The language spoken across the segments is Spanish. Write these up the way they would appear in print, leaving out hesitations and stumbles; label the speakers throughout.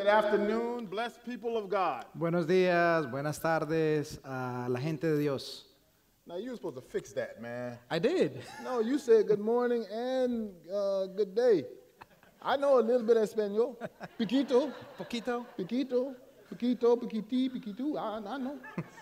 Speaker 1: good afternoon, blessed people of God.
Speaker 2: Buenos días, buenas tardes a la gente de Dios.
Speaker 1: Now, you were supposed to fix that, man.
Speaker 2: I did.
Speaker 1: No, you said good morning and good day. I know a little bit of Espanol. Piquito,
Speaker 2: Poquito.
Speaker 1: piquito, piquito, piquiti, piquitu. I know.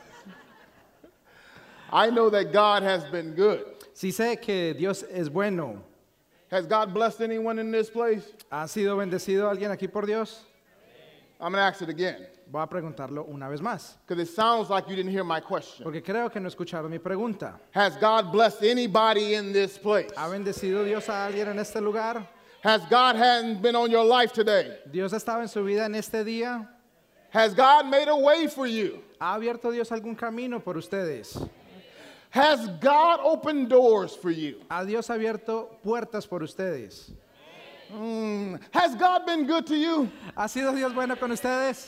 Speaker 1: I know that God has been good.
Speaker 2: Sí sé que Dios es bueno.
Speaker 1: Has God blessed anyone in this place?
Speaker 2: ¿Ha sido bendecido alguien aquí por Dios?
Speaker 1: I'm going to ask it again,
Speaker 2: Voy a preguntarlo una vez más,
Speaker 1: because it sounds like you didn't hear my question.
Speaker 2: porque creo que no escucharon mi pregunta.
Speaker 1: Has God blessed anybody in this place?
Speaker 2: ¿Ha bendecido Dios a alguien en este lugar?
Speaker 1: Has God hadn't been on your life today?
Speaker 2: ¿Dios ha estado en su vida en este día?
Speaker 1: Has God made a way for you?
Speaker 2: ¿Ha abierto Dios algún camino por ustedes?
Speaker 1: Has God opened doors for you?
Speaker 2: ¿Ha Dios abierto puertas por ustedes?
Speaker 1: Has God been good to you?
Speaker 2: ¿Ha sido Dios bueno con ustedes?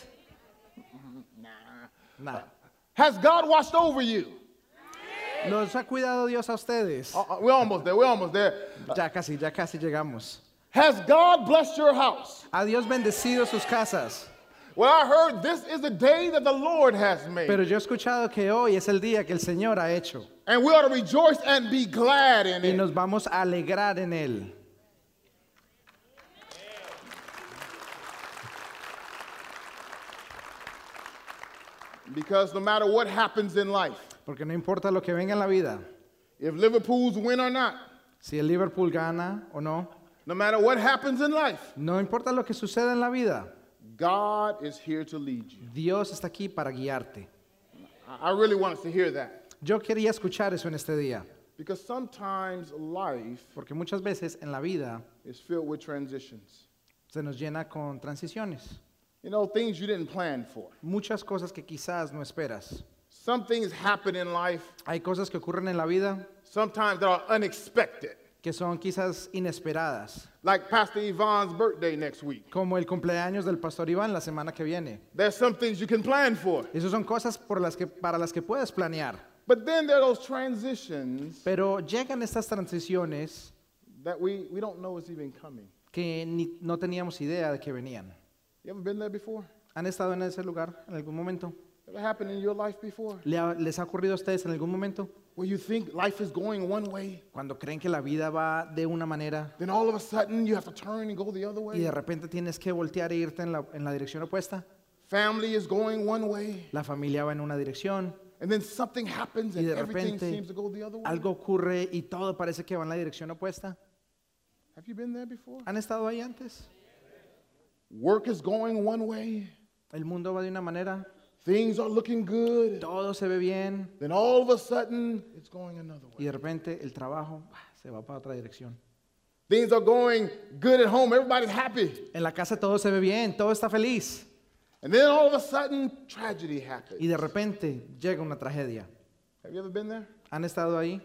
Speaker 2: Nah.
Speaker 1: Has God watched over you?
Speaker 2: ¿Los ha cuidado Dios a ustedes?
Speaker 1: We're almost there. We're almost there.
Speaker 2: Ya casi llegamos.
Speaker 1: Has God blessed your house?
Speaker 2: ¿Ha Dios bendecido sus casas?
Speaker 1: Well, I heard this is the day that the Lord has made.
Speaker 2: Pero yo he escuchado que hoy es el día que el Señor ha hecho.
Speaker 1: And we ought to rejoice and be glad in
Speaker 2: Y
Speaker 1: it.
Speaker 2: nos vamos a alegrar en él.
Speaker 1: Because no matter what happens in life,
Speaker 2: Porque no importa lo que venga en la vida,
Speaker 1: if Liverpool's win or not,
Speaker 2: si el Liverpool gana o no,
Speaker 1: no matter what happens in life,
Speaker 2: no importa lo que suceda en la vida,
Speaker 1: God is here to lead you.
Speaker 2: Dios está aquí para guiarte.
Speaker 1: I really want us to hear that.
Speaker 2: Yo quería escuchar eso en este día,
Speaker 1: Because sometimes life
Speaker 2: porque muchas veces en la vida
Speaker 1: is filled with transitions.
Speaker 2: se nos llena con transiciones,
Speaker 1: You know, things you didn't plan for.
Speaker 2: muchas cosas que quizás no esperas.
Speaker 1: Some things happen in life,
Speaker 2: Hay cosas que ocurren en la vida
Speaker 1: sometimes that are unexpected.
Speaker 2: que son quizás inesperadas,
Speaker 1: Like Pastor Yvonne's birthday next week.
Speaker 2: como el cumpleaños del pastor Iván la semana que viene.
Speaker 1: There's some things you can plan for.
Speaker 2: Esas son cosas para las que puedes planear.
Speaker 1: But then there are those transitions
Speaker 2: Pero llegan estas transiciones
Speaker 1: that we don't know is even coming.
Speaker 2: que no teníamos idea de que venían.
Speaker 1: You ever been there before?
Speaker 2: ¿Han estado en ese lugar en algún momento?
Speaker 1: Ever happened in your life before?
Speaker 2: ¿Les ha ocurrido a ustedes en algún momento?
Speaker 1: Where you think life is going one way,
Speaker 2: Cuando creen que la vida va de una manera
Speaker 1: then all of a sudden you have to turn and go the other
Speaker 2: y de
Speaker 1: way.
Speaker 2: repente tienes que voltear e irte en la dirección opuesta.
Speaker 1: Family is going one way,
Speaker 2: La familia va en una dirección
Speaker 1: and then something happens
Speaker 2: y
Speaker 1: and
Speaker 2: de
Speaker 1: everything
Speaker 2: repente
Speaker 1: seems to go the other way.
Speaker 2: algo ocurre y todo parece que va en la dirección opuesta.
Speaker 1: Have you been there before?
Speaker 2: ¿Han estado ahí antes?
Speaker 1: Work is going one way,
Speaker 2: El mundo va de una manera,
Speaker 1: things are looking good,
Speaker 2: todo se ve bien
Speaker 1: then all of a sudden it's going another
Speaker 2: y
Speaker 1: way.
Speaker 2: de repente el trabajo se va para otra dirección.
Speaker 1: Things are going good at home, everybody's happy,
Speaker 2: En la casa todo se ve bien, todo está feliz
Speaker 1: and then all of a sudden tragedy happens.
Speaker 2: y de repente llega una tragedia.
Speaker 1: Have you ever been there?
Speaker 2: ¿Han estado ahí?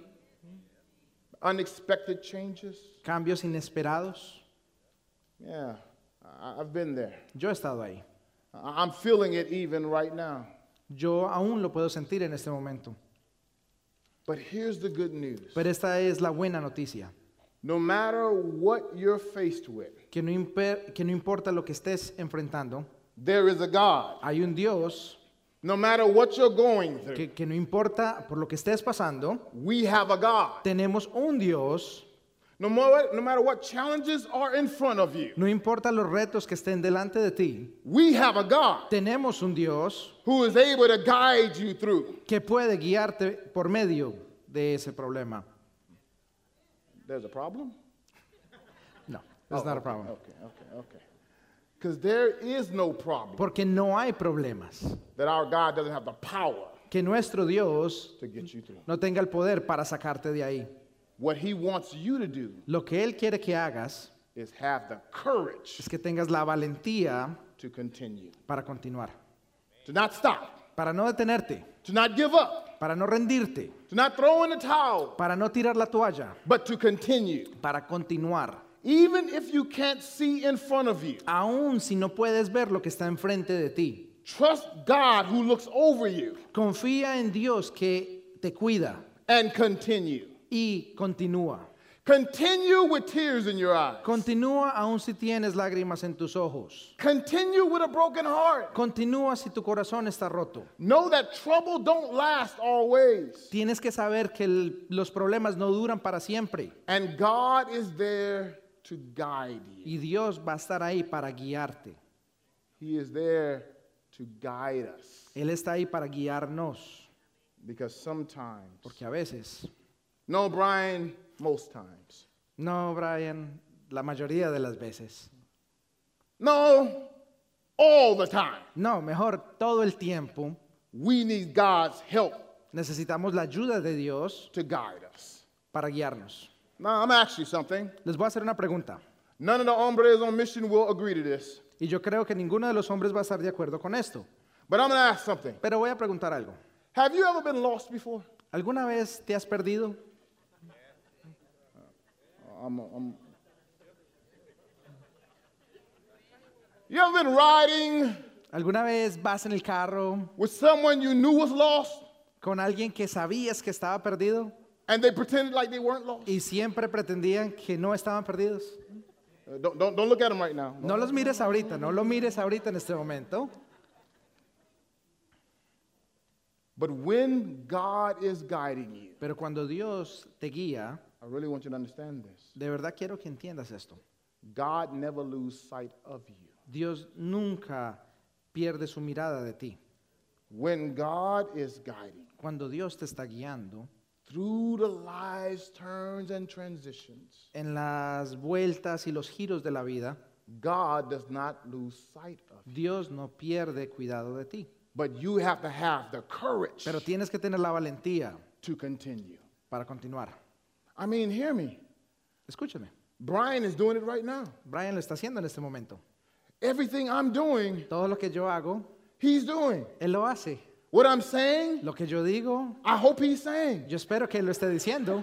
Speaker 1: Unexpected changes?
Speaker 2: Cambios inesperados.
Speaker 1: Yeah, I've been there.
Speaker 2: Yo he estado ahí.
Speaker 1: I'm feeling it even right now.
Speaker 2: Yo aún lo puedo sentir en este momento.
Speaker 1: But here's the good news.
Speaker 2: Pero esta es la buena noticia.
Speaker 1: No matter what you're faced with,
Speaker 2: Que no importa lo que estés enfrentando,
Speaker 1: there is a God.
Speaker 2: hay un Dios
Speaker 1: No matter what you're going through,
Speaker 2: que no importa por lo que estés pasando,
Speaker 1: we have a God.
Speaker 2: tenemos un Dios.
Speaker 1: No matter what challenges are in front of you,
Speaker 2: No importa los retos que estén delante de ti,
Speaker 1: we have a God
Speaker 2: tenemos un Dios
Speaker 1: who is able to guide you through.
Speaker 2: que puede guiarte por medio de ese problema.
Speaker 1: There's a problem?
Speaker 2: No, that's not a problem.
Speaker 1: Okay. Because there is no problem
Speaker 2: Porque no hay problemas
Speaker 1: that our God doesn't have the power
Speaker 2: que nuestro Dios
Speaker 1: to get you through.
Speaker 2: no tenga el poder para sacarte de ahí.
Speaker 1: What he wants you to do
Speaker 2: Lo que Él quiere que hagas
Speaker 1: is have the courage
Speaker 2: es que tengas la valentía
Speaker 1: to continue,
Speaker 2: para continuar,
Speaker 1: to not stop,
Speaker 2: para no detenerte,
Speaker 1: to not give up,
Speaker 2: para no rendirte,
Speaker 1: to not throw in the towel,
Speaker 2: para no tirar la toalla,
Speaker 1: but to continue.
Speaker 2: para continuar.
Speaker 1: Even if you can't see in front of you,
Speaker 2: Aún si no puedes ver lo que está enfrente de ti,
Speaker 1: trust God who looks over you
Speaker 2: confía en Dios que te cuida
Speaker 1: and continue.
Speaker 2: y continúa.
Speaker 1: Continue with tears in your eyes.
Speaker 2: Continúa aun si tienes lágrimas en tus ojos.
Speaker 1: Continue with a broken heart.
Speaker 2: Continúa si tu corazón está roto.
Speaker 1: Know that trouble don't last always.
Speaker 2: Tienes que saber que los problemas no duran para siempre.
Speaker 1: And God is there to guide you.
Speaker 2: Y Dios va a estar ahí para guiarte.
Speaker 1: He is there to guide us.
Speaker 2: Él está ahí para guiarnos.
Speaker 1: Because sometimes,
Speaker 2: Porque a veces,
Speaker 1: no, Brian, most times.
Speaker 2: no, Brian, la mayoría de las veces.
Speaker 1: No, all the time.
Speaker 2: No, mejor todo el tiempo
Speaker 1: We need God's help
Speaker 2: necesitamos la ayuda de Dios
Speaker 1: to guide us.
Speaker 2: para guiarnos.
Speaker 1: Now, I'm going to ask you something.
Speaker 2: Les voy a hacer una pregunta.
Speaker 1: None of the hombres on mission will agree to this.
Speaker 2: Y yo creo que ninguno de los hombres va a estar de acuerdo con esto.
Speaker 1: But I'm going to ask something.
Speaker 2: Pero voy a preguntar algo.
Speaker 1: Have you ever been lost before?
Speaker 2: ¿Alguna vez te has perdido?
Speaker 1: You ever been riding
Speaker 2: ¿Alguna vez vas en el carro
Speaker 1: with someone you knew was lost
Speaker 2: con alguien que sabías que estaba perdido
Speaker 1: and they pretended like they weren't lost?
Speaker 2: y siempre pretendían que no estaban perdidos?
Speaker 1: Don't look at them right now.
Speaker 2: No los mires ahorita, no lo mires ahorita en este momento.
Speaker 1: But when God is guiding you,
Speaker 2: Pero cuando Dios te guía,
Speaker 1: I really want you to understand this.
Speaker 2: de verdad quiero que entiendas esto.
Speaker 1: God never loses sight of you.
Speaker 2: Dios nunca pierde su mirada de ti.
Speaker 1: When God is guiding
Speaker 2: Cuando Dios te está guiando
Speaker 1: through the lives, turns, and transitions,
Speaker 2: en las vueltas y los giros de la vida,
Speaker 1: God does not lose sight of you.
Speaker 2: Dios no pierde cuidado de ti.
Speaker 1: But you have to have the courage
Speaker 2: Pero tienes que tener la valentía
Speaker 1: to continue.
Speaker 2: para continuar.
Speaker 1: I mean, hear me.
Speaker 2: Escúchame,
Speaker 1: Brian is doing it right now.
Speaker 2: Brian lo está haciendo en este momento.
Speaker 1: Everything I'm doing,
Speaker 2: Todo lo que yo hago,
Speaker 1: he's doing.
Speaker 2: Él lo hace.
Speaker 1: What I'm saying,
Speaker 2: Lo que yo digo,
Speaker 1: I hope he's saying.
Speaker 2: yo espero que Él lo esté diciendo,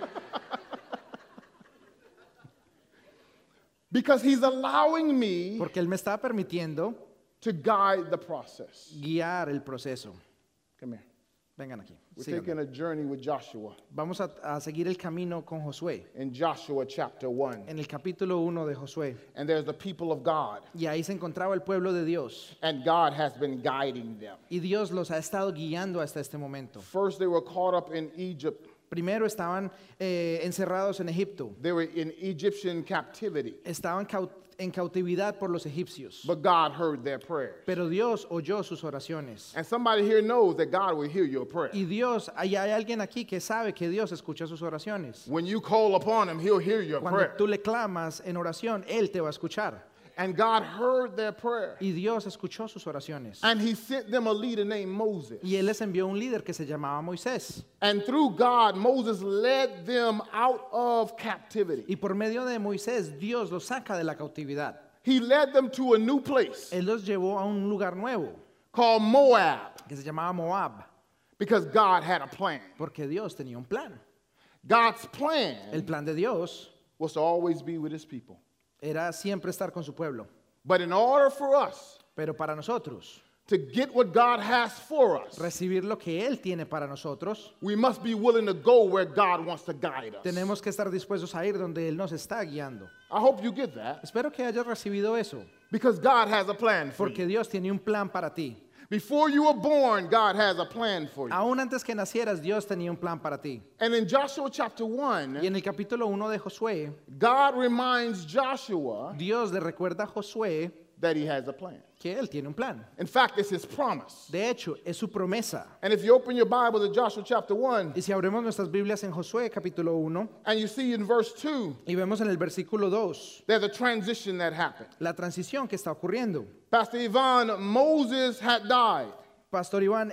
Speaker 1: Because he's allowing me
Speaker 2: porque Él me está permitiendo
Speaker 1: to guide the process.
Speaker 2: guiar el proceso.
Speaker 1: Come here.
Speaker 2: Vengan aquí.
Speaker 1: We're
Speaker 2: síganme.
Speaker 1: taking a journey with Joshua
Speaker 2: Vamos a seguir el camino con Josué,
Speaker 1: in Joshua chapter 1.
Speaker 2: en el capítulo 1 de Josué.
Speaker 1: And there's the people of God.
Speaker 2: Y ahí se encontraba el pueblo de Dios.
Speaker 1: And God has been guiding them.
Speaker 2: Y Dios los ha estado guiando hasta este momento.
Speaker 1: First, they were caught up in Egypt.
Speaker 2: Primero estaban encerrados en Egipto.
Speaker 1: They were in Egyptian captivity.
Speaker 2: Estaban en cautividad por los egipcios.
Speaker 1: But God heard their prayers.
Speaker 2: Pero Dios oyó sus oraciones.
Speaker 1: And somebody here knows that God will hear your prayer.
Speaker 2: Y Dios, hay alguien aquí que sabe que Dios escucha sus oraciones.
Speaker 1: When you call upon him, he'll hear your
Speaker 2: Cuando
Speaker 1: prayer.
Speaker 2: tú le clamas en oración, Él te va a escuchar.
Speaker 1: And God heard their prayer.
Speaker 2: Y Dios escuchó sus oraciones.
Speaker 1: And he sent them a leader named Moses.
Speaker 2: Y Él les envió un líder que se llamaba Moisés.
Speaker 1: And through God, Moses led them out of captivity.
Speaker 2: Y por medio de Moisés, Dios los saca de la cautividad.
Speaker 1: He led them to a new place
Speaker 2: Él los llevó a un lugar nuevo
Speaker 1: called Moab
Speaker 2: que se llamaba Moab,
Speaker 1: because God had a plan.
Speaker 2: porque Dios tenía un plan.
Speaker 1: God's
Speaker 2: El
Speaker 1: plan
Speaker 2: plan de Dios
Speaker 1: was to always be with his people.
Speaker 2: era siempre estar con su pueblo.
Speaker 1: But in order for us
Speaker 2: Pero para nosotros,
Speaker 1: to get what God has for us,
Speaker 2: recibir lo que Él tiene para nosotros,
Speaker 1: we must be willing to go where God wants to guide us.
Speaker 2: tenemos que estar dispuestos a ir donde Él nos está guiando.
Speaker 1: I hope you get that.
Speaker 2: Espero que hayas recibido eso,
Speaker 1: Because God has a plan for
Speaker 2: porque
Speaker 1: you.
Speaker 2: Dios tiene un plan para ti.
Speaker 1: Before you were born, God has a plan for you.
Speaker 2: Aún antes que nacieras, Dios tenía un plan para ti.
Speaker 1: And in Joshua chapter 1,
Speaker 2: Y en el capítulo 1 de Josué,
Speaker 1: God reminds Joshua
Speaker 2: Dios le recuerda a Josué
Speaker 1: that he has a plan.
Speaker 2: que Él tiene un plan.
Speaker 1: In fact, it's his promise.
Speaker 2: De hecho, es su promesa.
Speaker 1: And if you open your Bible to Joshua chapter 1,
Speaker 2: Y si abrimos nuestras Biblias en Josué capítulo 1
Speaker 1: and you see in verse 2,
Speaker 2: y vemos en el versículo 2
Speaker 1: there's a transition that happened.
Speaker 2: la transición que está ocurriendo.
Speaker 1: Pastor Yvonne, Moses had died.
Speaker 2: Pastor Iván,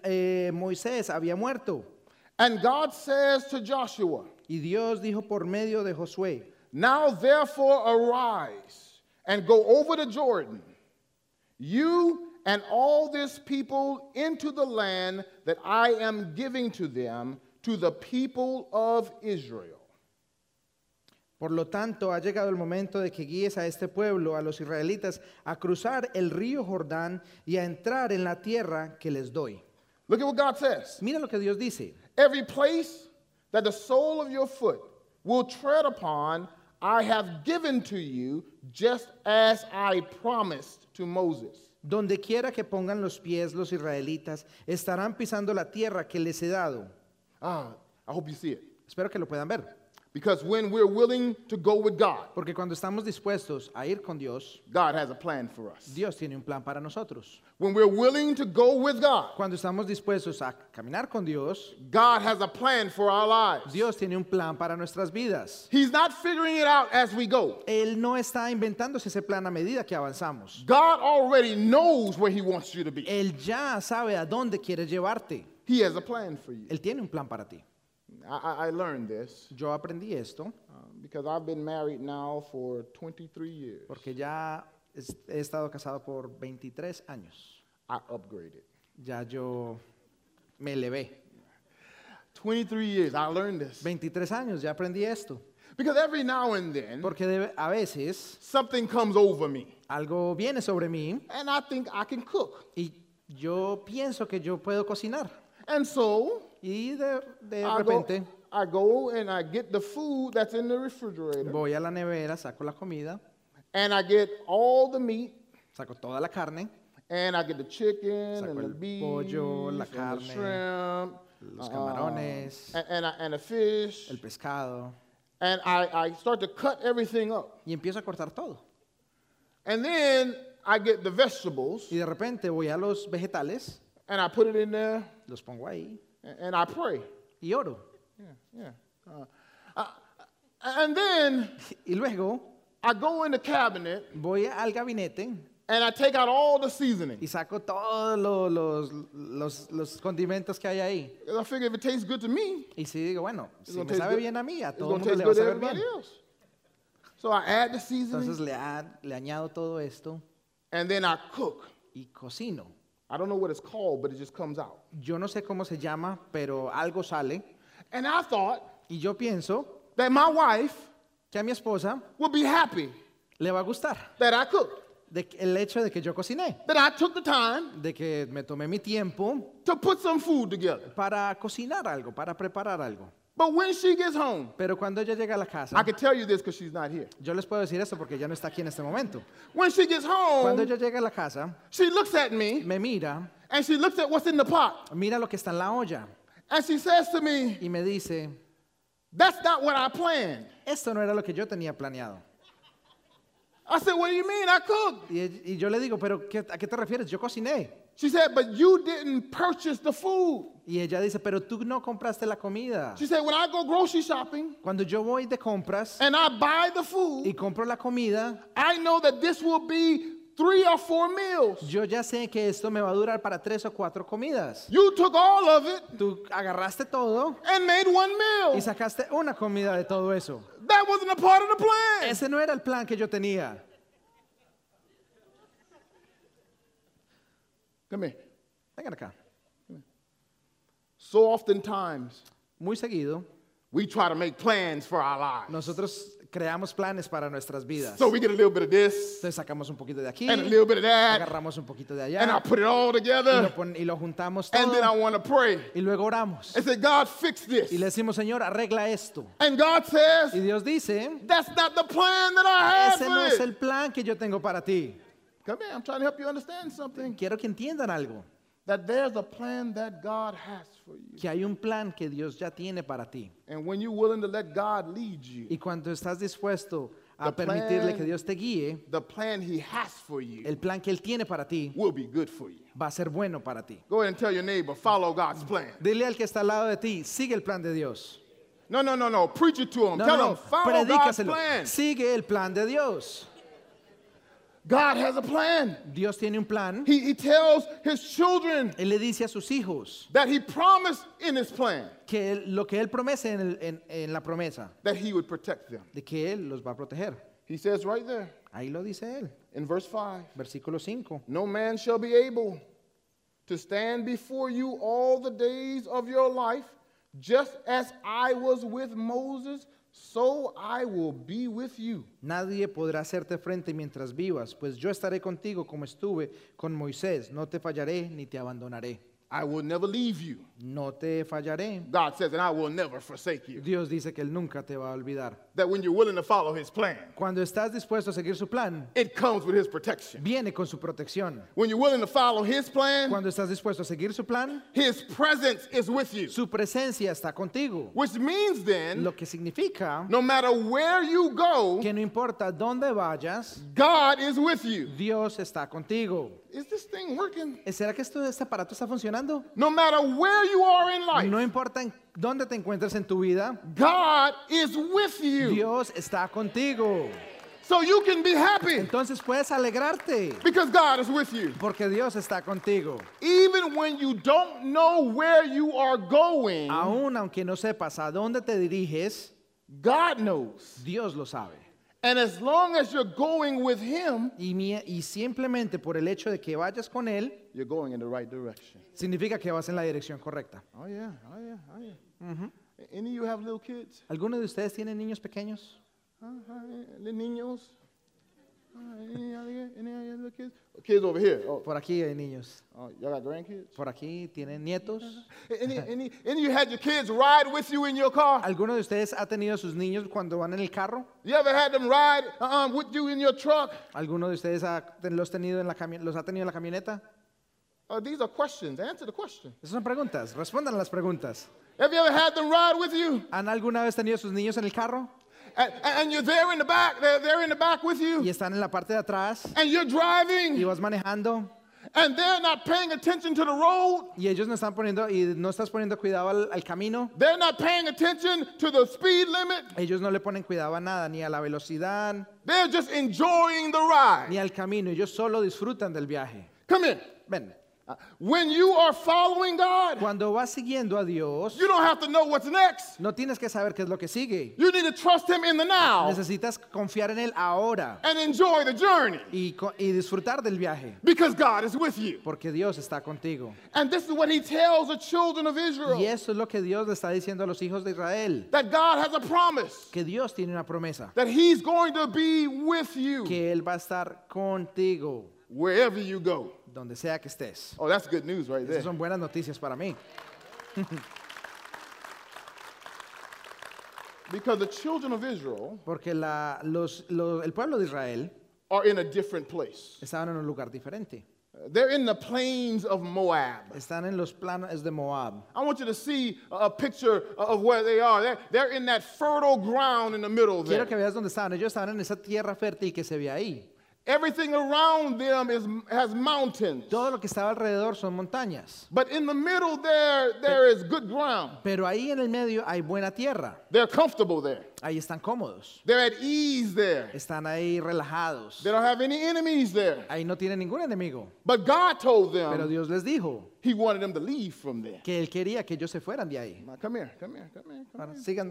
Speaker 2: Moisés había muerto.
Speaker 1: And God says to Joshua,
Speaker 2: Y Dios dijo por medio de Josué,
Speaker 1: now therefore arise and go over the Jordan, you and all this people into the land that I am giving to them, to the people of Israel.
Speaker 2: por lo tanto, ha llegado el momento de que guíes a este pueblo, a los israelitas, a cruzar el río Jordán y a entrar en la tierra que les doy.
Speaker 1: Look at what God says.
Speaker 2: Mira lo que Dios dice.
Speaker 1: Every place that the sole of your foot will tread upon, I have given to you, just as I promised to Moses.
Speaker 2: Donde quiera que pongan los pies los israelitas, estarán pisando la tierra que les he dado.
Speaker 1: I hope you see it.
Speaker 2: Espero que lo puedan ver.
Speaker 1: Because when we're willing to go with God,
Speaker 2: Porque cuando estamos dispuestos a ir con Dios,
Speaker 1: God has a plan for us.
Speaker 2: Dios tiene un plan para nosotros.
Speaker 1: When we're willing to go with God,
Speaker 2: Cuando estamos dispuestos a caminar con Dios,
Speaker 1: God has a plan for our lives.
Speaker 2: Dios tiene un plan para nuestras vidas.
Speaker 1: He's not figuring it out as we go.
Speaker 2: Él no está inventándose ese plan a medida que avanzamos.
Speaker 1: God already knows where He wants you to be.
Speaker 2: Él ya sabe a dónde quiere llevarte.
Speaker 1: He has a plan for you.
Speaker 2: Él tiene un plan para ti.
Speaker 1: I learned this
Speaker 2: Yo aprendí esto
Speaker 1: because I've been married now for 23 years.
Speaker 2: porque ya he estado casado por 23 años.
Speaker 1: I upgraded.
Speaker 2: Ya yo me elevé.
Speaker 1: 23 years, I learned this.
Speaker 2: 23 años, ya aprendí esto.
Speaker 1: Because every now and then,
Speaker 2: Porque a veces
Speaker 1: something comes over me,
Speaker 2: algo viene sobre mí
Speaker 1: and I think I can cook.
Speaker 2: y yo pienso que yo puedo cocinar.
Speaker 1: And so,
Speaker 2: Y de
Speaker 1: I
Speaker 2: repente
Speaker 1: go and I get the food that's in the refrigerator,
Speaker 2: voy a la nevera, saco la comida,
Speaker 1: and I get all the meat,
Speaker 2: saco toda la carne,
Speaker 1: and I get the chicken
Speaker 2: Saco
Speaker 1: and the
Speaker 2: el
Speaker 1: beef
Speaker 2: pollo, la
Speaker 1: and the
Speaker 2: carne,
Speaker 1: shrimp,
Speaker 2: los camarones,
Speaker 1: and the fish,
Speaker 2: el pescado,
Speaker 1: and I start to cut everything up.
Speaker 2: y empiezo a cortar todo.
Speaker 1: And then I get the vegetables,
Speaker 2: Y de repente voy a los vegetales,
Speaker 1: and I put it in there,
Speaker 2: los pongo ahí
Speaker 1: and I pray.
Speaker 2: y oro.
Speaker 1: Yeah. And then
Speaker 2: Y luego
Speaker 1: I go in the cabinet,
Speaker 2: voy al gabinete
Speaker 1: and I take out all the seasoning.
Speaker 2: y saco todos los condimentos que hay ahí.
Speaker 1: I figure if it tastes good to me,
Speaker 2: Y si digo, bueno, si
Speaker 1: gonna
Speaker 2: me
Speaker 1: taste
Speaker 2: sabe
Speaker 1: good-
Speaker 2: bien a mí, a
Speaker 1: it's
Speaker 2: todo el
Speaker 1: going to
Speaker 2: mundo
Speaker 1: taste
Speaker 2: le va a
Speaker 1: good to
Speaker 2: saber bien.
Speaker 1: everybody else. So I add the seasoning,
Speaker 2: Entonces le añado todo esto
Speaker 1: and then I cook.
Speaker 2: y cocino.
Speaker 1: I don't know what it's called, but it just comes out.
Speaker 2: Yo no sé cómo se llama, pero algo sale.
Speaker 1: And I thought
Speaker 2: Y yo pienso
Speaker 1: that my wife
Speaker 2: que a mi esposa
Speaker 1: would be happy
Speaker 2: le va a gustar
Speaker 1: that I cooked,
Speaker 2: el hecho de que yo cociné,
Speaker 1: that I took the time
Speaker 2: de que me tomé mi tiempo
Speaker 1: to put some food together.
Speaker 2: para cocinar algo, para preparar algo.
Speaker 1: But when she gets home,
Speaker 2: Pero cuando ella llega a la casa,
Speaker 1: I can tell you this because she's not here.
Speaker 2: yo les puedo decir esto porque ella no está aquí en este momento.
Speaker 1: When she gets
Speaker 2: Cuando
Speaker 1: home,
Speaker 2: ella llega a la casa,
Speaker 1: she looks at me
Speaker 2: me mira,
Speaker 1: and she looks at what's in the pot.
Speaker 2: mira lo que está en la olla
Speaker 1: And she says to me,
Speaker 2: y me dice,
Speaker 1: "That's not what I planned."
Speaker 2: esto no era lo que yo tenía planeado.
Speaker 1: I said, "What do you mean? I cooked."
Speaker 2: Y yo le digo, pero ¿a qué te refieres? Yo cociné.
Speaker 1: She said, "But you didn't purchase the food."
Speaker 2: Y ella dice, pero tú no compraste la comida.
Speaker 1: She said, "When I go grocery shopping
Speaker 2: Cuando yo voy de compras
Speaker 1: and I buy the
Speaker 2: y
Speaker 1: food,
Speaker 2: compro la comida,
Speaker 1: I know that this will be 3 or 4 meals.
Speaker 2: yo ya sé que esto me va a durar para 3 o 4 comidas.
Speaker 1: You took all of it
Speaker 2: Tú agarraste todo
Speaker 1: and made 1
Speaker 2: y
Speaker 1: meal.
Speaker 2: sacaste una comida de todo eso.
Speaker 1: That wasn't a part of the plan."
Speaker 2: Ese no era el plan que yo tenía.
Speaker 1: Come here.
Speaker 2: Vengan acá.
Speaker 1: So oftentimes,
Speaker 2: Muy seguido,
Speaker 1: we try to make plans for our lives.
Speaker 2: nosotros creamos planes para nuestras vidas.
Speaker 1: So we get a little bit of this
Speaker 2: Entonces sacamos un poquito de aquí,
Speaker 1: and a little bit of that,
Speaker 2: agarramos un poquito de
Speaker 1: and I
Speaker 2: allá
Speaker 1: put it all
Speaker 2: y
Speaker 1: together,
Speaker 2: y lo juntamos
Speaker 1: and then I
Speaker 2: todo
Speaker 1: want to pray
Speaker 2: y luego oramos.
Speaker 1: and say, "God, fix this."
Speaker 2: Y le decimos, Señor, arregla esto.
Speaker 1: And God
Speaker 2: Y
Speaker 1: says,
Speaker 2: Dios dice,
Speaker 1: "That's not the plan that I had
Speaker 2: ese no
Speaker 1: for
Speaker 2: es
Speaker 1: it."
Speaker 2: el plan que yo tengo para ti.
Speaker 1: Come here, I'm trying to help you understand something.
Speaker 2: Quiero que entiendan algo,
Speaker 1: That there's a plan that God has for you.
Speaker 2: que hay un plan que Dios ya tiene para ti.
Speaker 1: And when you're willing to let God lead you,
Speaker 2: Y cuando estás dispuesto a
Speaker 1: The
Speaker 2: permitirle
Speaker 1: plan-
Speaker 2: que Dios te guíe,
Speaker 1: the plan He has for you
Speaker 2: el plan que Él tiene para ti
Speaker 1: will be good for you.
Speaker 2: va a ser bueno para ti.
Speaker 1: Go ahead and tell your neighbor, follow God's plan.
Speaker 2: Dile al que está al lado de ti, sigue el plan de Dios.
Speaker 1: No. Preach it to him.
Speaker 2: No,
Speaker 1: Tell
Speaker 2: no,
Speaker 1: him, follow God's
Speaker 2: predícaselo.
Speaker 1: plan.
Speaker 2: Sigue el plan de Dios.
Speaker 1: God has a plan.
Speaker 2: Dios tiene un plan.
Speaker 1: He tells His children
Speaker 2: Él le dice a sus hijos
Speaker 1: that He promised in His plan
Speaker 2: que lo que Él promete en la promesa,
Speaker 1: that He would protect them.
Speaker 2: de que Él los va a proteger.
Speaker 1: He says right there
Speaker 2: Ahí lo dice Él,
Speaker 1: in verse 5,
Speaker 2: versículo 5.
Speaker 1: "No man shall be able to stand before you all the days of your life, just as I was with Moses, so I will be with you."
Speaker 2: Nadie podrá hacerte frente mientras vivas, pues yo estaré contigo como estuve con Moisés. No te fallaré ni te abandonaré.
Speaker 1: I will never leave you.
Speaker 2: no te fallaré.
Speaker 1: God says, and I will never forsake you.
Speaker 2: Dios dice que Él nunca te va a olvidar.
Speaker 1: That when you're willing to follow his plan,
Speaker 2: Cuando estás dispuesto a seguir su plan,
Speaker 1: it comes with his protection.
Speaker 2: viene con su protección.
Speaker 1: When you're willing to follow his plan,
Speaker 2: Cuando estás dispuesto a seguir su plan,
Speaker 1: his presence is with you.
Speaker 2: su presencia está contigo.
Speaker 1: Which means then,
Speaker 2: Lo que significa
Speaker 1: no matter where you go,
Speaker 2: que no importa dónde vayas,
Speaker 1: God is with you.
Speaker 2: Dios está contigo.
Speaker 1: Is this thing working?
Speaker 2: ¿Será que este aparato está funcionando?
Speaker 1: No matter where you are in life,
Speaker 2: No importa en dónde te encuentres en tu vida,
Speaker 1: God is with you.
Speaker 2: Dios está contigo.
Speaker 1: So you can be happy
Speaker 2: Entonces puedes alegrarte
Speaker 1: because God is with you.
Speaker 2: porque Dios está contigo.
Speaker 1: Even when you don't know where you are going,
Speaker 2: Aún aunque no sepas a dónde te diriges,
Speaker 1: God knows.
Speaker 2: Dios lo sabe.
Speaker 1: And as long as you're going with him,
Speaker 2: Y simplemente por el hecho de que vayas con Él,
Speaker 1: you're going in the right direction.
Speaker 2: significa que vas en la dirección correcta.
Speaker 1: Oh yeah, oh yeah, oh yeah. Any of you have little kids?
Speaker 2: ¿Alguno de ustedes tiene niños pequeños?
Speaker 1: Little niños? Any of you little kids? Kids over here. Oh,
Speaker 2: Por aquí hay niños.
Speaker 1: y'all got grandkids?
Speaker 2: Por aquí tienen nietos.
Speaker 1: Any of you had your kids ride with you in your car?
Speaker 2: ¿Alguno de ustedes ha tenido a sus niños cuando van en el carro?
Speaker 1: You ever had them ride with you in your truck?
Speaker 2: ¿Alguno de ustedes los ha tenido en la camioneta?
Speaker 1: These are questions. Answer the question.
Speaker 2: Esas son preguntas. Respondan a las preguntas.
Speaker 1: Have you ever had them ride with you?
Speaker 2: ¿Han alguna vez tenido a sus niños en el carro?
Speaker 1: And you're there in the back. They're in the back with you.
Speaker 2: Y están en la parte de atrás
Speaker 1: And you're driving.
Speaker 2: y vas manejando
Speaker 1: And they're not paying attention to the road.
Speaker 2: y ellos no están poniendo y no estás poniendo cuidado al camino.
Speaker 1: They're not paying attention to the speed limit.
Speaker 2: Ellos no le ponen cuidado a nada, ni a la velocidad,
Speaker 1: They're just enjoying the ride.
Speaker 2: ni al camino. Ellos solo disfrutan del viaje.
Speaker 1: Come here.
Speaker 2: Ven,
Speaker 1: When you are following God,
Speaker 2: cuando vas siguiendo a Dios,
Speaker 1: you don't have to know what's next.
Speaker 2: no tienes que saber qué es lo que sigue.
Speaker 1: You need to trust him in the now
Speaker 2: Necesitas confiar en Él ahora
Speaker 1: and enjoy the journey
Speaker 2: y disfrutar del viaje,
Speaker 1: because God is with you.
Speaker 2: porque Dios está contigo.
Speaker 1: And this is what he tells the children of
Speaker 2: Y
Speaker 1: Israel,
Speaker 2: eso es lo que Dios le está diciendo a los hijos de Israel,
Speaker 1: that God has a promise
Speaker 2: que Dios tiene una promesa,
Speaker 1: that he's going to be with you
Speaker 2: que Él va a estar contigo,
Speaker 1: wherever you go.
Speaker 2: donde sea que estés.
Speaker 1: Oh, that's good news right there.
Speaker 2: Esas son buenas noticias para mí,
Speaker 1: Because the children of Israel
Speaker 2: porque el pueblo de Israel
Speaker 1: are in a different place.
Speaker 2: estaban en un lugar diferente.
Speaker 1: They're in the plains of Moab.
Speaker 2: Están en los planos de Moab.
Speaker 1: I want you to see a picture of where they are. They're in that fertile ground in the middle
Speaker 2: Quiero
Speaker 1: there.
Speaker 2: que veas dónde estaban. Ellos estaban en esa tierra fértil que se ve ahí.
Speaker 1: Everything around them has mountains.
Speaker 2: Todo lo que estaba alrededor son montañas.
Speaker 1: But in the middle there is good ground.
Speaker 2: Pero ahí en el medio hay buena tierra.
Speaker 1: They're comfortable there.
Speaker 2: Ahí están cómodos.
Speaker 1: They're at ease there.
Speaker 2: Están ahí relajados.
Speaker 1: They don't have any enemies there.
Speaker 2: Ahí no tienen ningún enemigo.
Speaker 1: But God told
Speaker 2: Pero
Speaker 1: them
Speaker 2: Dios les dijo
Speaker 1: he wanted them to leave from there.
Speaker 2: que Él quería que ellos se fueran de ahí.
Speaker 1: Now, come here, come here, come here. Come
Speaker 2: Ahora,
Speaker 1: here.
Speaker 2: síganme.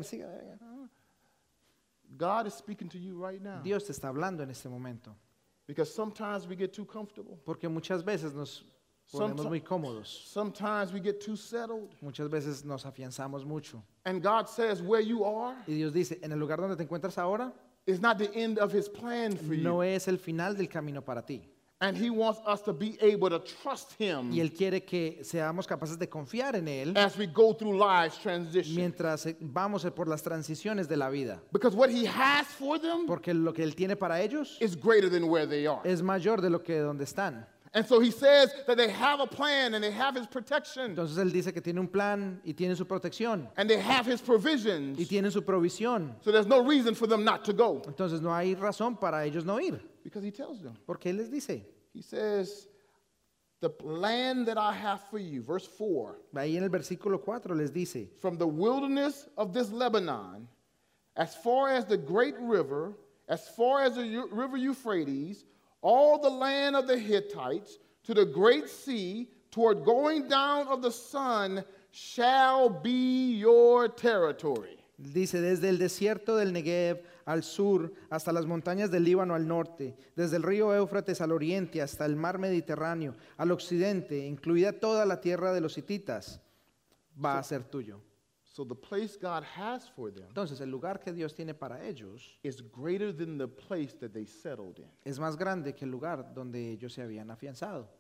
Speaker 1: God is speaking to you right now.
Speaker 2: Dios te está hablando en este momento.
Speaker 1: Because sometimes we get too comfortable.
Speaker 2: Porque muchas veces nos ponemos muy cómodos.
Speaker 1: Sometimes we get too settled.
Speaker 2: Muchas veces nos afianzamos mucho.
Speaker 1: And God says where you are
Speaker 2: Y Dios dice, en el lugar donde te encuentras ahora,
Speaker 1: is not the end of his plan for you.
Speaker 2: no es el final del camino para ti.
Speaker 1: And he wants us to be able to trust him
Speaker 2: Y Él quiere que seamos capaces de confiar en Él
Speaker 1: as we go through life's transition.
Speaker 2: mientras vamos por las transiciones de la vida.
Speaker 1: Because what he has for them
Speaker 2: Porque lo que Él tiene para ellos
Speaker 1: is greater than where they are.
Speaker 2: es mayor de lo que donde están.
Speaker 1: And so he says that they have a plan and they have his protection
Speaker 2: Entonces Él dice que tiene un plan y tiene su protección
Speaker 1: and they have his provisions.
Speaker 2: y tiene su provisión.
Speaker 1: So there's no reason for them not to go.
Speaker 2: Entonces no hay razón para ellos no ir.
Speaker 1: Because he tells them.
Speaker 2: Porque Él les dice,
Speaker 1: He says, the land that I have for you, verse 4,
Speaker 2: ahí en el versículo 4 les dice,
Speaker 1: from the wilderness of this Lebanon, as far as the great river, as far as the river Euphrates, all the land of the Hittites, to the great sea, toward going down of the sun, shall be your territory.
Speaker 2: dice, desde el desierto del Negev al sur, hasta las montañas del Líbano al norte, desde el río Éufrates al oriente, hasta el mar Mediterráneo, al occidente, incluida toda la tierra de los hititas, va a ser tuyo.
Speaker 1: So the place God has for them
Speaker 2: Entonces, el lugar que Dios tiene para ellos
Speaker 1: is greater than the place that they settled in.
Speaker 2: es más grande que el lugar donde ellos se habían afianzado.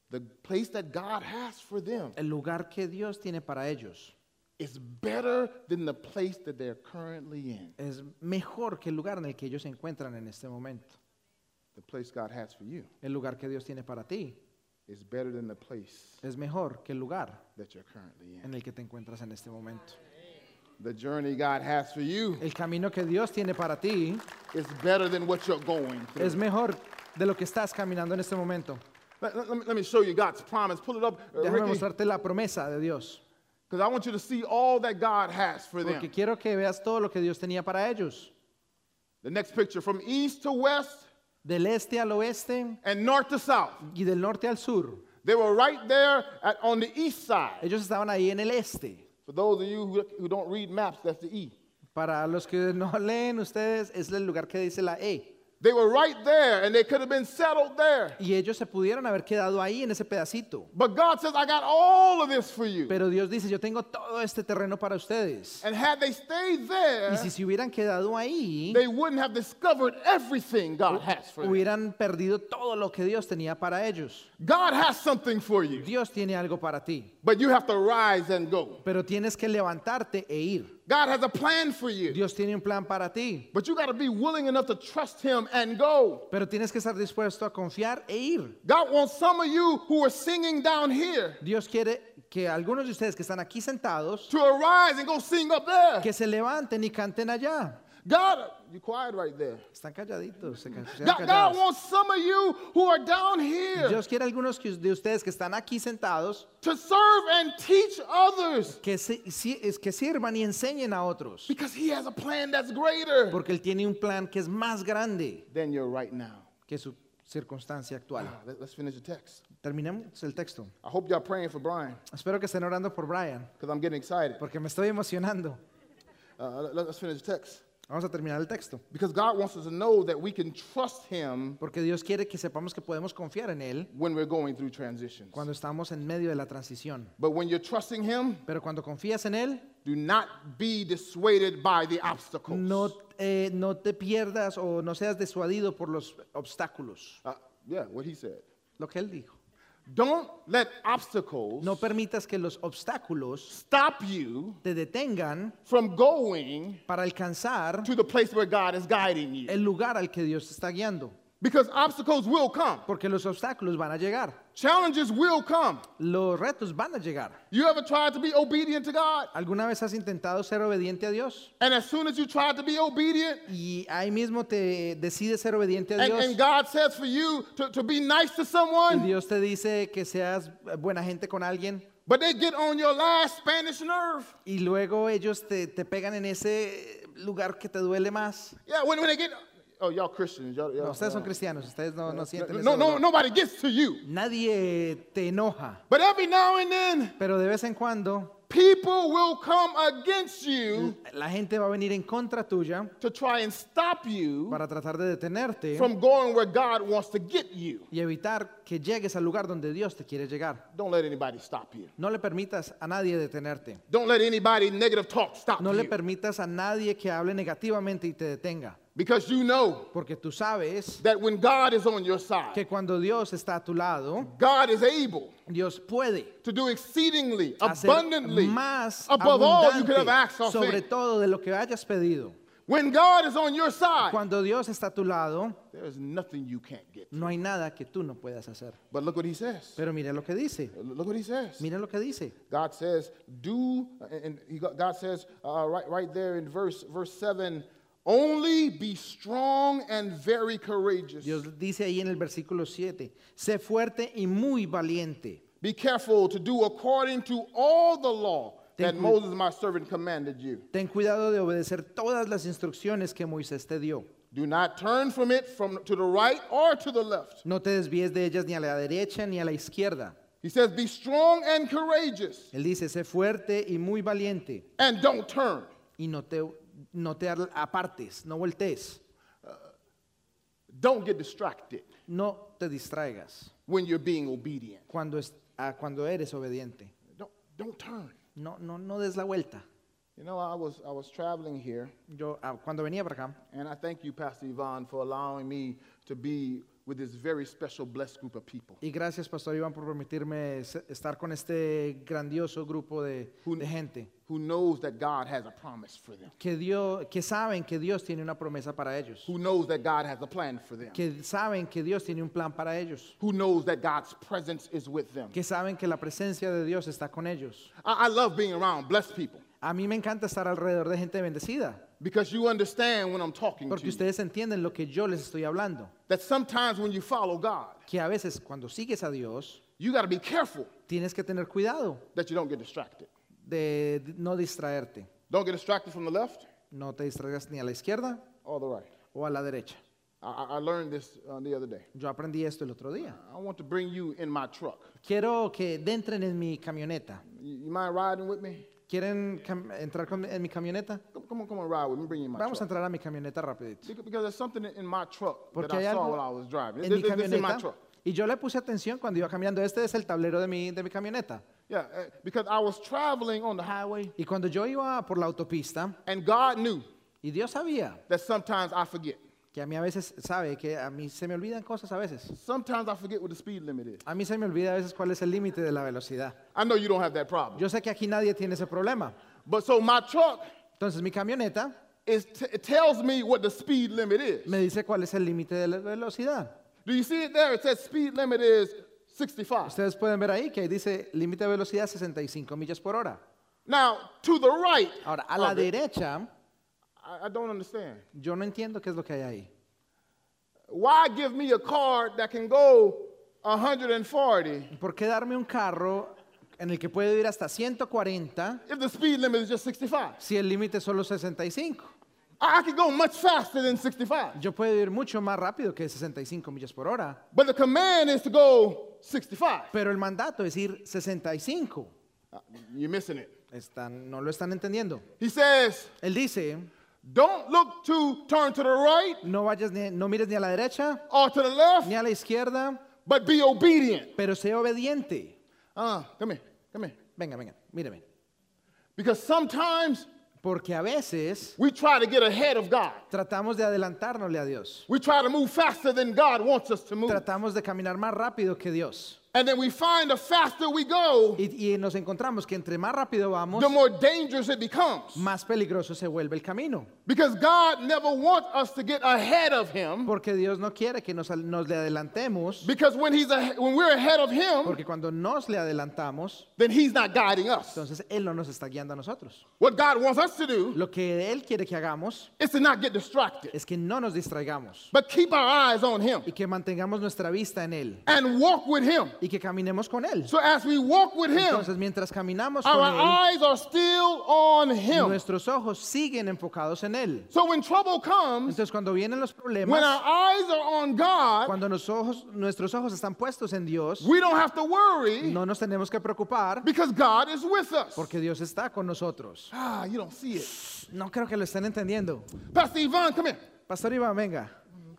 Speaker 1: The place that God has for them
Speaker 2: El lugar que Dios tiene para ellos
Speaker 1: is better than the place that they're currently in.
Speaker 2: es mejor que el lugar en el que ellos se encuentran en este momento.
Speaker 1: The place God has for you
Speaker 2: El lugar que Dios tiene para ti
Speaker 1: is better than the place
Speaker 2: es mejor que el lugar
Speaker 1: that you're currently in.
Speaker 2: en el que te encuentras en este momento.
Speaker 1: The journey God has for you
Speaker 2: El camino que Dios tiene para ti
Speaker 1: is better than what you're going
Speaker 2: es
Speaker 1: through.
Speaker 2: mejor de lo que estás caminando en este momento.
Speaker 1: Let me show you God's promise. Pull it up,
Speaker 2: Déjame
Speaker 1: Ricky,
Speaker 2: mostrarte la promesa de Dios,
Speaker 1: because I want you to see all that God has for them.
Speaker 2: porque quiero que veas todo lo que Dios tenía para ellos.
Speaker 1: The next picture, from east to west
Speaker 2: Del este al oeste
Speaker 1: and north to south.
Speaker 2: y del norte al sur.
Speaker 1: They were right there on the east side.
Speaker 2: Ellos estaban ahí en el este.
Speaker 1: For those of you who don't read maps, that's the E.
Speaker 2: Para los que no leen ustedes, es el lugar que dice la E.
Speaker 1: They were right there, and they could have been settled there.
Speaker 2: Y ellos se pudieron haber quedado ahí en ese pedacito.
Speaker 1: But God says, I got all of this for you.
Speaker 2: Pero Dios dice, yo tengo todo este terreno para ustedes.
Speaker 1: And had they stayed
Speaker 2: Y
Speaker 1: there,
Speaker 2: si se hubieran quedado ahí,
Speaker 1: they wouldn't have discovered everything God has for them.
Speaker 2: hubieran perdido todo lo que Dios tenía para ellos.
Speaker 1: God has something for you,
Speaker 2: Dios tiene algo para ti,
Speaker 1: but you have to rise and go.
Speaker 2: pero tienes que levantarte e ir.
Speaker 1: God has a plan for you,
Speaker 2: Dios tiene un plan para ti,
Speaker 1: but you got to be willing enough to trust Him and go.
Speaker 2: pero tienes que estar dispuesto a confiar e ir.
Speaker 1: God wants some of you who are singing down here
Speaker 2: Dios quiere que algunos de ustedes que están aquí sentados,
Speaker 1: to arise and go sing up there.
Speaker 2: que se levanten y canten allá.
Speaker 1: God, you quiet right there.
Speaker 2: Están calladitos, se quedan
Speaker 1: God
Speaker 2: callados.
Speaker 1: wants some of you who are down here
Speaker 2: Dios quiere a algunos de ustedes que están aquí sentados
Speaker 1: to serve and teach others,
Speaker 2: que sirvan y enseñen a otros,
Speaker 1: because He has a plan that's greater
Speaker 2: porque Él tiene un plan que es más grande
Speaker 1: than you're right now.
Speaker 2: que su circunstancia actual.
Speaker 1: Let's finish the text.
Speaker 2: Terminemos el texto.
Speaker 1: I hope y'all praying for Brian,
Speaker 2: Espero que estén orando por Brian,
Speaker 1: because I'm getting excited.
Speaker 2: porque me estoy emocionando.
Speaker 1: Let's finish the text.
Speaker 2: Vamos a terminar el texto,
Speaker 1: Because God wants us to know that we can trust Him
Speaker 2: porque Dios quiere que sepamos que podemos confiar en Él
Speaker 1: when we're going through transitions.
Speaker 2: cuando estamos en medio de la transición.
Speaker 1: But when you're trusting Him,
Speaker 2: Pero cuando confías en Él,
Speaker 1: do not be dissuaded by the obstacles.
Speaker 2: no te pierdas o no seas disuadido por los obstáculos.
Speaker 1: Yeah, what he said.
Speaker 2: Lo que Él dijo.
Speaker 1: Don't let obstacles
Speaker 2: No permitas que los obstáculos
Speaker 1: stop you
Speaker 2: te detengan
Speaker 1: from going
Speaker 2: para alcanzar
Speaker 1: to the place where God is guiding you.
Speaker 2: el lugar al que Dios te está guiando.
Speaker 1: Because obstacles will come.
Speaker 2: Porque los obstáculos van a llegar.
Speaker 1: Challenges will come.
Speaker 2: Los retos van a llegar.
Speaker 1: You ever tried to be obedient to God?
Speaker 2: ¿Alguna vez has intentado ser obediente a Dios?
Speaker 1: And as soon as you tried to be obedient,
Speaker 2: Y ahí mismo te decides ser obediente a
Speaker 1: and
Speaker 2: Dios.
Speaker 1: God says for you to be nice to
Speaker 2: Y
Speaker 1: someone,
Speaker 2: Dios te dice que seas buena gente con alguien.
Speaker 1: but they get on your last Spanish nerve.
Speaker 2: Y luego ellos te pegan en ese lugar que te duele más.
Speaker 1: Yeah, when they get, oh, y'all Christians. Y'all,
Speaker 2: No, ustedes son cristianos, ustedes no sienten ese
Speaker 1: no,
Speaker 2: dolor.
Speaker 1: nobody gets to you.
Speaker 2: Nadie te enoja,
Speaker 1: But every now and then,
Speaker 2: pero de vez en cuando
Speaker 1: people will come against you
Speaker 2: la gente va a venir en contra tuya
Speaker 1: to try and stop you
Speaker 2: para tratar de detenerte
Speaker 1: from going where God wants to get you.
Speaker 2: y evitar que llegues al lugar donde Dios te quiere llegar.
Speaker 1: Don't let anybody stop you.
Speaker 2: No le permitas a nadie detenerte.
Speaker 1: Don't let anybody negative talk stop
Speaker 2: No le
Speaker 1: you.
Speaker 2: permitas a nadie que hable negativamente y te detenga.
Speaker 1: Because you know
Speaker 2: Porque tú sabes
Speaker 1: that when God is on your side,
Speaker 2: que cuando Dios está a tu lado,
Speaker 1: God is able
Speaker 2: Dios puede
Speaker 1: to do exceedingly,
Speaker 2: hacer
Speaker 1: abundantly,
Speaker 2: más
Speaker 1: above all you could have asked or
Speaker 2: abundante sobre
Speaker 1: think.
Speaker 2: todo de lo que hayas pedido.
Speaker 1: When God is on your side,
Speaker 2: Cuando Dios está a tu lado,
Speaker 1: there is nothing you can't get.
Speaker 2: no hay nada que tú no puedas hacer.
Speaker 1: But look what he says.
Speaker 2: Pero mira lo que dice.
Speaker 1: Look what he says.
Speaker 2: Mira lo que dice.
Speaker 1: God says, God says right there in verse 7, only be strong and very courageous.
Speaker 2: Dios dice ahí en el versículo 7, sé fuerte y muy valiente.
Speaker 1: Be careful to do according to all the law that
Speaker 2: Ten
Speaker 1: Moses my servant commanded you.
Speaker 2: Ten cuidado de obedecer todas las instrucciones que Moisés te dio.
Speaker 1: Do not turn from it to the right or to the left.
Speaker 2: No te desvíes de ellas ni a la derecha ni a la izquierda.
Speaker 1: He says, be strong and courageous
Speaker 2: Él dice, sé fuerte y muy valiente
Speaker 1: and don't turn.
Speaker 2: y no te apartes, no voltees,
Speaker 1: Don't get distracted
Speaker 2: no te distraigas
Speaker 1: when you're being obedient.
Speaker 2: cuando eres obediente.
Speaker 1: Don't turn.
Speaker 2: No des la vuelta.
Speaker 1: You know, I was traveling here,
Speaker 2: Yo cuando venía para acá,
Speaker 1: and I thank you, Pastor Yvonne, for allowing me to be with this very special blessed group of people
Speaker 2: Y gracias, Pastor Iván, por permitirme estar con este grandioso grupo de gente
Speaker 1: who knows that God has a promise for them,
Speaker 2: que saben que Dios tiene una promesa para ellos,
Speaker 1: who knows that God has a plan for them,
Speaker 2: que saben que Dios tiene un plan para ellos,
Speaker 1: who knows that God's presence is with them.
Speaker 2: que saben que la presencia de Dios está con ellos.
Speaker 1: I love being around blessed people
Speaker 2: A mí me encanta estar alrededor de gente bendecida,
Speaker 1: because you understand when I'm talking to
Speaker 2: porque
Speaker 1: you
Speaker 2: ustedes entienden lo que yo les estoy hablando,
Speaker 1: that sometimes when you follow God,
Speaker 2: que a veces cuando sigues a Dios
Speaker 1: you got to be careful
Speaker 2: tienes que tener cuidado
Speaker 1: that you don't get distracted.
Speaker 2: de no distraerte.
Speaker 1: Don't get distracted from the left
Speaker 2: No te distraigas ni a la izquierda
Speaker 1: or the right.
Speaker 2: o a la derecha.
Speaker 1: I learned this the other day.
Speaker 2: Yo aprendí esto el otro día.
Speaker 1: I want to bring you in my truck.
Speaker 2: Quiero que entren en mi camioneta.
Speaker 1: You mind riding with me?
Speaker 2: ¿Quieren entrar en mi camioneta?
Speaker 1: Come on, ride with me. Bring you in my
Speaker 2: Vamos a
Speaker 1: truck.
Speaker 2: entrar a mi camioneta rapidito.
Speaker 1: Because there's something in my truck
Speaker 2: Porque
Speaker 1: that I
Speaker 2: hay
Speaker 1: saw
Speaker 2: algo
Speaker 1: while I was driving.
Speaker 2: en mi
Speaker 1: This is in my
Speaker 2: camioneta
Speaker 1: truck.
Speaker 2: y yo le puse atención cuando iba caminando. Este es el tablero de mi camioneta.
Speaker 1: Yeah, because I was traveling on the highway,
Speaker 2: Y cuando yo iba por la autopista,
Speaker 1: and God knew
Speaker 2: y Dios sabía
Speaker 1: that sometimes I forget.
Speaker 2: que a mí a veces, sabe que a mí se me olvidan cosas a veces.
Speaker 1: Sometimes I forget what the speed limit is.
Speaker 2: A mí se me olvida a veces cuál es el límite de la velocidad.
Speaker 1: I know you don't have that problem.
Speaker 2: Yo sé que aquí nadie tiene ese problema.
Speaker 1: But so my truck
Speaker 2: Entonces mi camioneta
Speaker 1: it tells me what the speed limit is.
Speaker 2: me dice cuál es el límite de la velocidad.
Speaker 1: Do you see it there? It says speed limit is 65.
Speaker 2: Ustedes pueden ver ahí que ahí dice límite de velocidad 65 millas por hora.
Speaker 1: Now, to the right,
Speaker 2: Ahora, a la
Speaker 1: of it,
Speaker 2: derecha,
Speaker 1: I don't understand.
Speaker 2: yo no entiendo qué es lo que hay ahí.
Speaker 1: Why give me a car that can go 140
Speaker 2: ¿Por qué darme un carro en el que puedo ir hasta 140
Speaker 1: if the speed limit is just 65?
Speaker 2: si el límite es solo 65?
Speaker 1: I can go much faster than 65.
Speaker 2: Yo puedo ir mucho más rápido que 65 millas por hora,
Speaker 1: But the command is to go 65.
Speaker 2: pero el mandato es ir 65.
Speaker 1: You're missing it.
Speaker 2: No lo están entendiendo.
Speaker 1: He says,
Speaker 2: Él dice,
Speaker 1: don't look to turn to the right
Speaker 2: no mires ni a la derecha
Speaker 1: or to the left,
Speaker 2: ni a la izquierda,
Speaker 1: but be obedient.
Speaker 2: pero sé obediente.
Speaker 1: Come here.
Speaker 2: Venga, míreme.
Speaker 1: Because sometimes
Speaker 2: Porque a veces
Speaker 1: we try to get ahead of God.
Speaker 2: tratamos de adelantárnosle a Dios.
Speaker 1: We try to move faster than God wants us to move.
Speaker 2: Tratamos de caminar más rápido que Dios.
Speaker 1: And then we find the faster we go,
Speaker 2: Y nos encontramos que entre más rápido vamos,
Speaker 1: the more dangerous it becomes.
Speaker 2: más peligroso se vuelve el camino.
Speaker 1: Because God never wants us to get ahead of Him.
Speaker 2: Porque Dios no quiere que nos le adelantemos.
Speaker 1: Because when we're ahead of Him,
Speaker 2: Porque cuando nos le adelantamos,
Speaker 1: then He's not guiding us.
Speaker 2: entonces Él no nos está guiando a nosotros.
Speaker 1: What God wants us to do
Speaker 2: Lo que Él quiere que hagamos
Speaker 1: is to not get distracted,
Speaker 2: es que no nos distraigamos
Speaker 1: but keep our eyes on Him
Speaker 2: y que mantengamos nuestra vista en Él
Speaker 1: and walk with Him.
Speaker 2: y que caminemos con Él.
Speaker 1: So as we walk with Him,
Speaker 2: Entonces, mientras caminamos con
Speaker 1: our
Speaker 2: Él,
Speaker 1: eyes are still on Him.
Speaker 2: nuestros ojos siguen enfocados en Él.
Speaker 1: So when trouble comes,
Speaker 2: Entonces, cuando vienen los
Speaker 1: when
Speaker 2: problemas,
Speaker 1: our eyes are on God,
Speaker 2: cuando nuestros ojos están puestos en Dios,
Speaker 1: we don't have to worry
Speaker 2: no nos tenemos que preocupar
Speaker 1: because God is with us.
Speaker 2: porque Dios está con nosotros.
Speaker 1: You don't see it.
Speaker 2: No creo que lo estén entendiendo.
Speaker 1: Pastor Yvonne, come here.
Speaker 2: Pastor Iván, venga.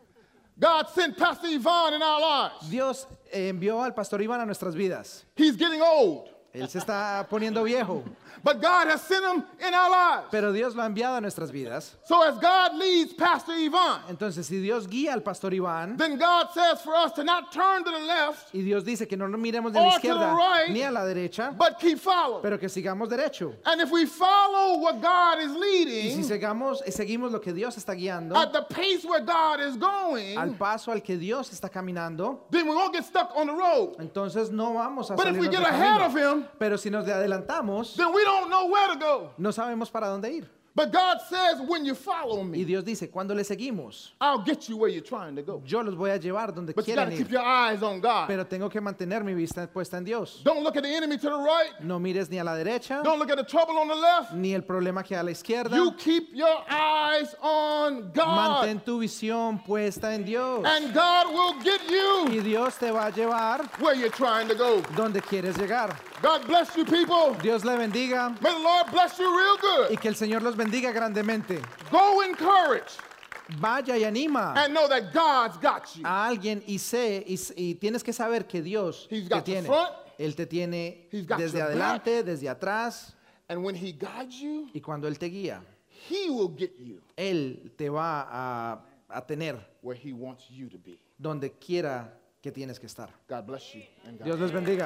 Speaker 1: God sent Pastor Yvonne in our lives.
Speaker 2: Dios envió al Pastor Iván a nuestras vidas.
Speaker 1: He's getting old,
Speaker 2: Él se está poniendo viejo,
Speaker 1: but God has sent him in our lives.
Speaker 2: pero Dios lo ha enviado a nuestras vidas.
Speaker 1: So as God leads Pastor Yvonne,
Speaker 2: Entonces, si Dios guía al Pastor Iván
Speaker 1: then God says for us to not turn to the left,
Speaker 2: y Dios dice que no nos miremos ni a la
Speaker 1: Or to the
Speaker 2: izquierda
Speaker 1: right,
Speaker 2: ni a la derecha,
Speaker 1: but keep following.
Speaker 2: pero que sigamos derecho.
Speaker 1: And if we follow what God is
Speaker 2: Y si
Speaker 1: leading
Speaker 2: seguimos lo que Dios está guiando,
Speaker 1: at the pace where God is
Speaker 2: al
Speaker 1: going,
Speaker 2: paso al que Dios está caminando,
Speaker 1: then we won't get stuck on the road.
Speaker 2: entonces no vamos a
Speaker 1: But if we
Speaker 2: salirnos
Speaker 1: get
Speaker 2: del
Speaker 1: ahead of
Speaker 2: camino.
Speaker 1: him,
Speaker 2: Pero si nos le adelantamos,
Speaker 1: then we don't know where to go.
Speaker 2: no sabemos para dónde ir.
Speaker 1: But God says, when you follow
Speaker 2: Y
Speaker 1: me,
Speaker 2: Dios dice, cuando le seguimos,
Speaker 1: I'll get you where you're trying to go.
Speaker 2: yo los voy a llevar donde
Speaker 1: But you got
Speaker 2: quieren
Speaker 1: to keep
Speaker 2: ir.
Speaker 1: your eyes on God.
Speaker 2: Pero tengo que mantener mi vista puesta en Dios.
Speaker 1: Don't look at the enemy to the right.
Speaker 2: No mires ni a la derecha,
Speaker 1: Don't look at the trouble on the left.
Speaker 2: ni el problema que a la izquierda.
Speaker 1: You keep your eyes on God.
Speaker 2: Mantén tu visión puesta en Dios.
Speaker 1: And God will get
Speaker 2: Y
Speaker 1: you
Speaker 2: Dios te va a llevar
Speaker 1: where you're trying to go.
Speaker 2: donde quieres llegar.
Speaker 1: God bless you, people.
Speaker 2: Dios le bendiga
Speaker 1: May the Lord bless you real
Speaker 2: y
Speaker 1: good.
Speaker 2: que el Señor los bendiga grandemente.
Speaker 1: Go encourage
Speaker 2: Vaya y anima
Speaker 1: and know that God's got you.
Speaker 2: a alguien y tienes que saber que Dios
Speaker 1: He's
Speaker 2: te
Speaker 1: got the
Speaker 2: tiene.
Speaker 1: front.
Speaker 2: Él te tiene
Speaker 1: He's got
Speaker 2: desde
Speaker 1: your
Speaker 2: adelante, desde atrás,
Speaker 1: And when He guides you,
Speaker 2: y cuando Él te guía,
Speaker 1: He will get you
Speaker 2: Él te va a tener
Speaker 1: where He wants you to be.
Speaker 2: donde quiera que tienes que estar.
Speaker 1: God bless you. And God
Speaker 2: Dios les bendiga.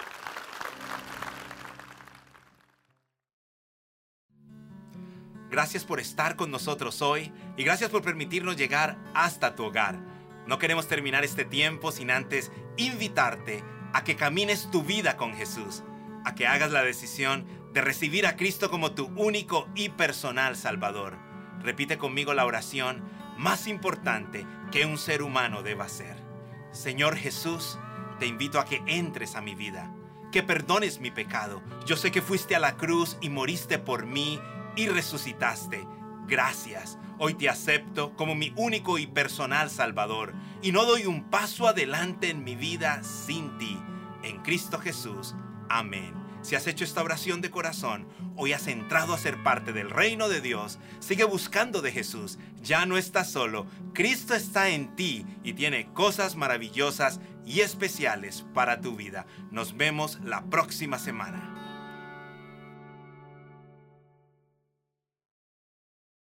Speaker 3: Gracias por estar con nosotros hoy y gracias por permitirnos llegar hasta tu hogar. No queremos terminar este tiempo sin antes invitarte a que camines tu vida con Jesús, a que hagas la decisión de recibir a Cristo como tu único y personal Salvador. Repite conmigo la oración más importante que un ser humano deba hacer. Señor Jesús, te invito a que entres a mi vida, que perdones mi pecado. Yo sé que fuiste a la cruz y moriste por mí y resucitaste. Gracias. Hoy te acepto como mi único y personal Salvador y no doy un paso adelante en mi vida sin ti. En Cristo Jesús. Amén. Si has hecho esta oración de corazón, hoy has entrado a ser parte del reino de Dios. Sigue buscando de Jesús. Ya no estás solo. Cristo está en ti y tiene cosas maravillosas y especiales para tu vida. Nos vemos la próxima semana.